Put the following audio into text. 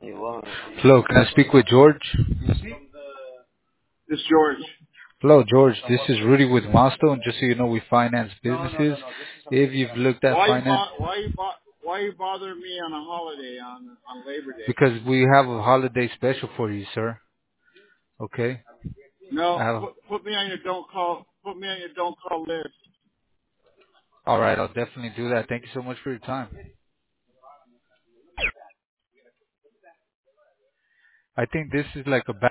Hello, can I speak with George? This George. Hello, George. This is Rudy with Milestone. Just so you know, we finance businesses. If you've looked at finance, Why you bother me on a holiday on Labor Day? because we have a holiday special for you, sir. Okay? No, I have, put me on your don't call. Put me on your don't call list. all right, I'll definitely do that. Thank you so much for your time. I think this is like a